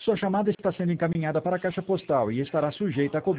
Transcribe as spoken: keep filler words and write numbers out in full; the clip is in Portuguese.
Sua chamada está sendo encaminhada para a caixa postal e estará sujeita a cobrança.